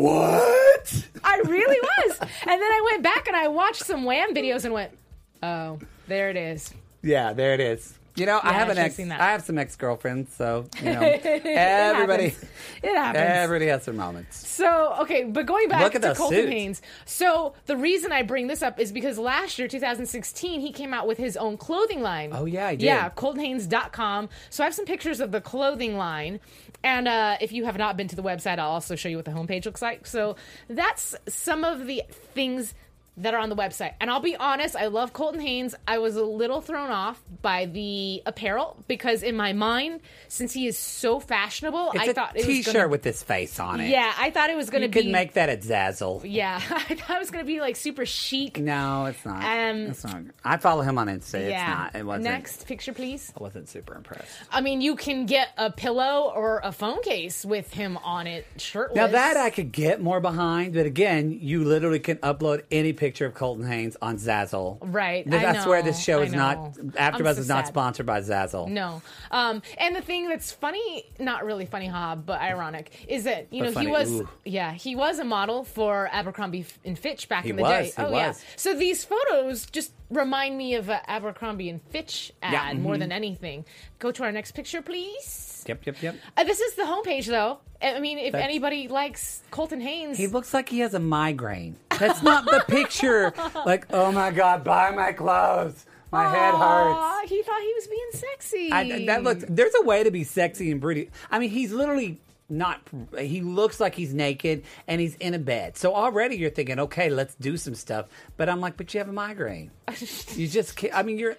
what? I really was. And then I went back and I watched some Wham videos and went, oh, there it is. Yeah, there it is. You know, I Yeah, have I an should've ex. seen that. I have some ex girlfriends, so you know, It everybody, happens. It happens. everybody has their moments. So, okay, but going back Look at to those Colton suits. Haynes. So, the reason I bring this up is because last year, two thousand sixteen, he came out with his own clothing line. Oh, yeah, he did. Yeah, colton haynes dot com. So, I have some pictures of the clothing line. And uh, if you have not been to the website, I'll also show you what the homepage looks like. So, that's some of the things that are on the website. And I'll be honest, I love Colton Haynes. I was a little thrown off by the apparel because in my mind, since he is so fashionable, It's I a thought it T-shirt was gonna, with his face on it. yeah, I thought it was going to you be could make that a Zazzle. yeah, I thought it was going to be like super chic. No, it's not. Um, it's not. I follow him on Insta. It's yeah. not. It wasn't. Next picture, please. I wasn't super impressed. I mean, you can get a pillow or a phone case with him on it, shirtless. Now that I could get more behind, but again, you literally can upload any picture of Colton Haynes on Zazzle. Right, Th- I That's where this know, show I is not. know. AfterBuzz I'm so is not sad. sponsored by Zazzle. No. Um, and the thing that's funny, not really funny, ha, but ironic, is that, you But know, funny, he was, ooh. yeah, he was a model for Abercrombie and Fitch back He in the was, day. he oh, yeah. was. So these photos just remind me of an Abercrombie and Fitch ad Yeah, more mhm. than anything. Go to our next picture, please. Yep, yep, yep. Uh, this is the homepage, though. I mean, if That's- anybody likes Colton Haynes, He looks like he has a migraine. That's not the picture. Like, oh my God, buy my clothes. My head hurts. Aw, he thought he was being sexy. I, that looks. There's a way to be sexy and pretty. I mean, he's literally not. He looks like he's naked and he's in a bed. So already you're thinking, okay, let's do some stuff. But I'm like, but you have a migraine. You just can't. I mean, you're.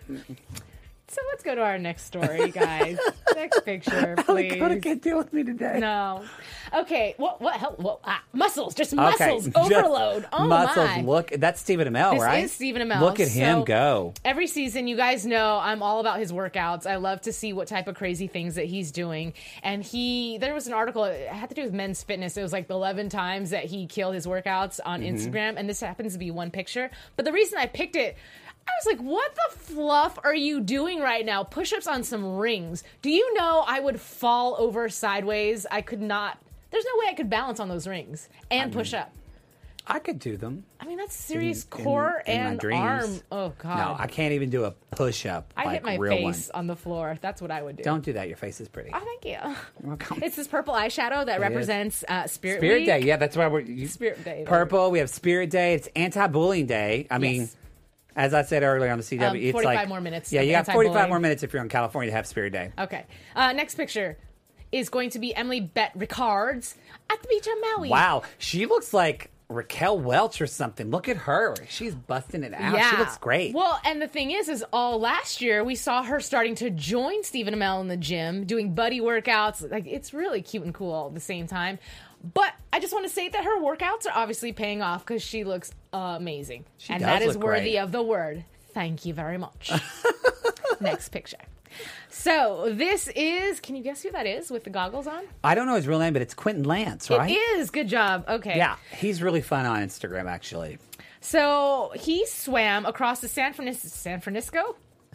So let's go to our next story, guys. Next picture, please. Dakota can't deal with me today. No. Okay. What? What? Hell, what ah, muscles. Just Okay, muscles. just Overload. Oh muscles. my. Look, that's Stephen Amell, This right? is Stephen Amell. Look at him So, go. Every season, you guys know I'm all about his workouts. I love to see what type of crazy things that he's doing. And he, there was an article, it had to do with men's fitness. It was like the eleven times that he killed his workouts on Mm-hmm. Instagram. And this happens to be one picture. But the reason I picked it, I was like, what the fluff are you doing right now? Push-ups on some rings. Do you know I would fall over sideways? I could not. There's no way I could balance on those rings and push up. I could do them. I mean, that's serious in- core in my and dreams. arm. Oh, God. No, I can't even do a push up. I like hit my real face one. on the floor. That's what I would do. Don't do that. Your face is pretty. Oh, thank you. welcome. It's this purple eyeshadow that is. represents uh, Spirit, Spirit Week. Day, yeah, that's why we're you, Spirit Day. Purple. We have Spirit Day. It's Anti-Bullying Day. I mean, Yes. as I said earlier on the C W, Um, it's forty-five like more minutes Yeah, of you got forty-five anti-bullying. more minutes if you're in California to have Spirit Day. Okay. Uh, next picture is going to be Emily Bett Ricards at the beach on Maui. Wow, she looks like Raquel Welch or something. Look at her. She's busting it out. Yeah. She looks great. Well, and the thing is, is all last year we saw her starting to join Stephen Amell in the gym, doing buddy workouts. Like, it's really cute and cool at the same time. But I just want to say that her workouts are obviously paying off because she looks amazing. She and does that is look worthy great. of the word. Thank you very much. Next picture. So this is, can you guess who that is with the goggles on? I don't know his real name, but it's Quentin Lance, right? It is. Good job. Okay. Yeah, he's really fun on Instagram, actually. So he swam across the San Francisco, San Francisco?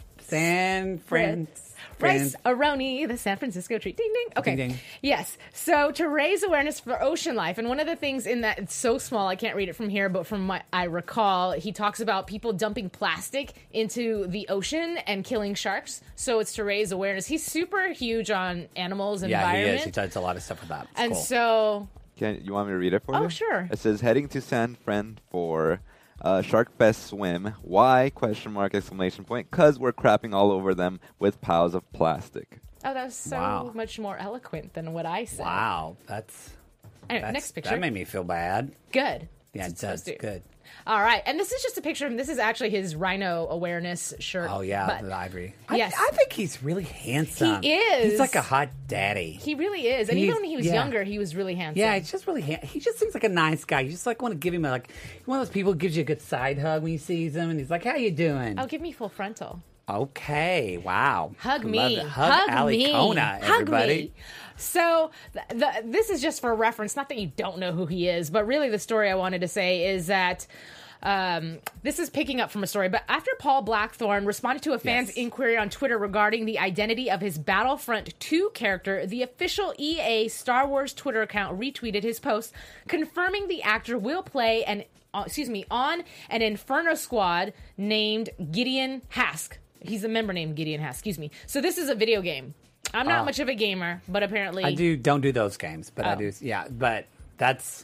San Fran. Rice Aroni, the San Francisco treat. Ding, ding. Okay. Ding, ding. Yes. So to raise awareness for ocean life, and one of the things in that, it's so small, I can't read it from here, but from what I recall, he talks about people dumping plastic into the ocean and killing sharks. So it's to raise awareness. He's super huge on animals and Yeah, he environment. is. He does a lot of stuff with that. It's and cool. so, Can you want me to read it for Oh, you? sure. It says heading to San Fran for Uh, Shark Fest swim. Why? Question mark, exclamation point. Because we're crapping all over them with piles of plastic. Oh, that was so Wow. much more eloquent than what I said. Wow, that's, Anyway, that's next picture. that made me feel bad. Good. Yeah, That's it what does. it's supposed to. Good. All right, and this is just a picture of him. This is actually his rhino awareness shirt. Oh yeah, but the ivory. Yes. I, I think he's really handsome. He is. He's like a hot daddy. he really is. And He's- even when he was yeah. younger, he was really handsome. Yeah, it's just really. Han- he just seems like a nice guy. You just like want to give him a, like one of those people who gives you a good side hug when you sees him, and he's like, "How you doing?" Oh, give me full frontal. Okay, wow. Hug Love me. it. Hug, Ali me. Kona, Hug everybody. me. So th- the, this is just for reference. Not that you don't know who he is, but really the story I wanted to say is that um, this is picking up from a story. But after Paul Blackthorne responded to a fan's Yes. inquiry on Twitter regarding the identity of his Battlefront two character, the official E A Star Wars Twitter account retweeted his post confirming the actor will play an uh, excuse me on an Inferno squad named Gideon Hask. He's a member named Gideon Hask. Excuse me. So this is a video game. I'm not Oh. much of a gamer, but apparently I do don't do those games, but I Oh. do. Yeah, but that's.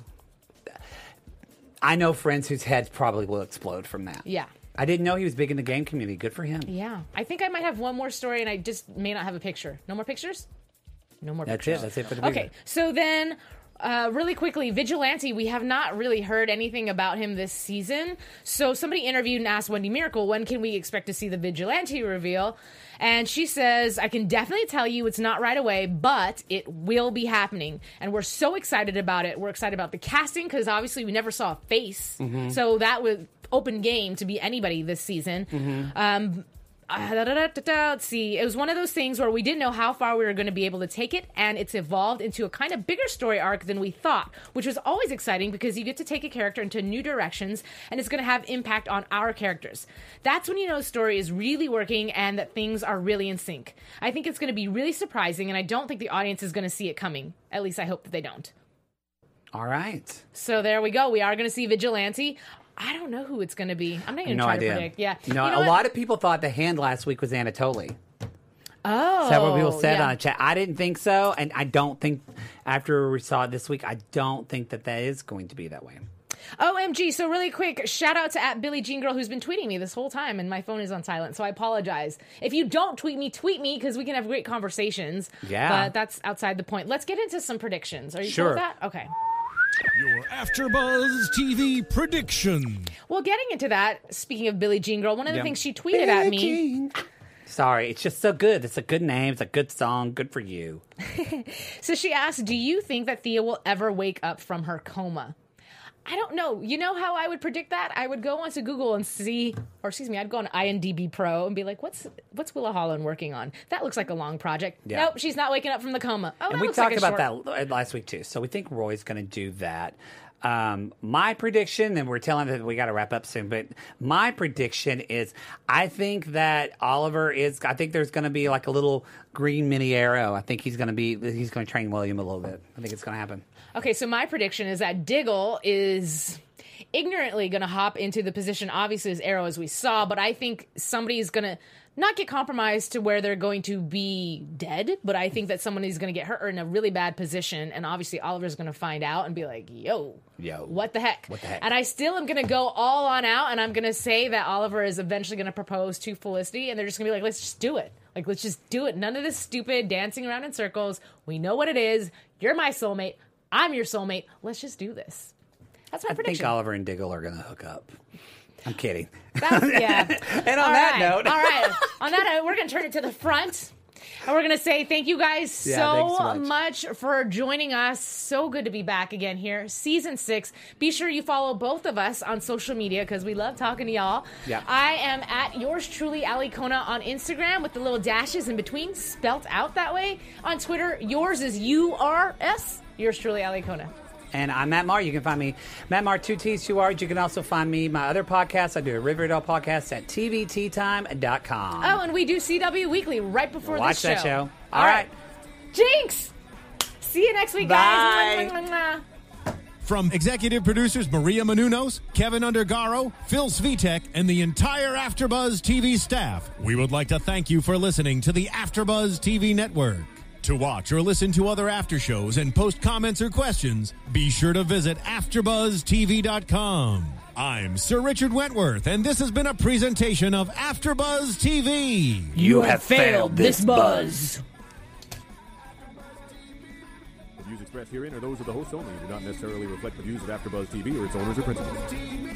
I know friends whose heads probably will explode from that. Yeah. I didn't know he was big in the game community. Good for him. Yeah. I think I might have one more story, and I just may not have a picture. No more pictures? No more That's pictures. it. That's it for the Okay. video. So then, uh, really quickly, Vigilante, we have not really heard anything about him this season. So somebody interviewed and asked Wendy Miracle, when can we expect to see the Vigilante reveal? And she says, I can definitely tell you it's not right away, but it will be happening. And we're so excited about it. We're excited about the casting because obviously we never saw a face. Mm-hmm. So that was open game to be anybody this season. Mm-hmm. Um, uh, da, da, da, da, da, let's see. It was one of those things where we didn't know how far we were going to be able to take it, and it's evolved into a kind of bigger story arc than we thought, which was always exciting because you get to take a character into new directions, and it's going to have impact on our characters. That's when you know a story is really working and that things are really in sync. I think it's going to be really surprising, and I don't think the audience is going to see it coming. At least I hope that they don't. All right. So there we go. We are going to see Vigilante. I don't know who it's going to be. I'm not even No trying idea. to predict. Yeah. You know, You know a what? lot of people thought the hand last week was Anatoly. Oh. Is that what people said yeah. on a chat? I didn't think so, and I don't think after we saw it this week, I don't think that that is going to be that way. O M G. So really quick, shout out to at Billie Jean Girl who's been tweeting me this whole time and my phone is on silent. So I apologize. If you don't tweet me, tweet me because we can have great conversations. Yeah. But that's outside the point. Let's get into some predictions. Are you Sure. cool with that? Okay. Your AfterBuzz T V prediction. Well, getting into that, speaking of Billie Jean Girl, one of the Yeah. things she tweeted at me. Sorry, it's just so good. It's a good name. It's a good song. Good for you. So she asked, do you think that Thea will ever wake up from her coma? I don't know. You know how I would predict that? I would go onto Google and see, or excuse me, I'd go on I M D B Pro and be like, what's what's Willa Holland working on? That looks like a long project. Yeah. Nope, she's not waking up from the coma. Oh, And that we looks talked like a about short- that last week too. So we think Roy's going to do that. Um, my prediction, and we're telling that we got to wrap up soon, but my prediction is I think that Oliver is, I think there's going to be like a little green mini arrow. I think he's going to be, he's going to train William a little bit. I think it's going to happen. Okay, so my prediction is that Diggle is ignorantly going to hop into the position, obviously, as Arrow, as we saw, but I think somebody is going to not get compromised to where they're going to be dead, but I think that someone is going to get hurt or in a really bad position, and obviously Oliver's going to find out and be like, yo, Yo. what the heck? What the heck? And I still am going to go all on out, and I'm going to say that Oliver is eventually going to propose to Felicity, and they're just going to be like, let's just do it. Like, let's just do it. None of this stupid dancing around in circles. We know what it is. You're my soulmate. I'm your soulmate. Let's just do this. That's my I prediction. think Oliver and Diggle are going to hook up. I'm kidding. That's, yeah. And on All that right. note. All right. On that note, we're going to turn it to the front. And we're going to say thank you guys Yeah, so, thanks so much. much. for joining us. So good to be back again here. Season six. Be sure you follow both of us on social media because we love talking to y'all. Yeah. I am at yours truly, Ali Kona, on Instagram with the little dashes in between spelt out that way. On Twitter, yours is U R S. Yours truly, Ali Kona. And I'm Matt Marr. You can find me, Matt Marr, two T's, two R's. You can also find me, my other podcast. I do a Riverdale podcast at T V T time dot com. Oh, and we do C W Weekly right before Watch this show. that show. All All right. right. Jinx! See you next week, Bye. guys. Mwah, mwah, mwah, mwah. From executive producers Maria Menounos, Kevin Undergaro, Phil Svitek, and the entire AfterBuzz T V staff, we would like to thank you for listening to the AfterBuzz T V network. To watch or listen to other after shows and post comments or questions, be sure to visit after buzz T V dot com. I'm Sir Richard Wentworth, and this has been a presentation of AfterBuzz T V. You have failed this buzz. The views expressed herein are those of the hosts only and do not necessarily reflect the views of AfterBuzz T V or its owners or principals.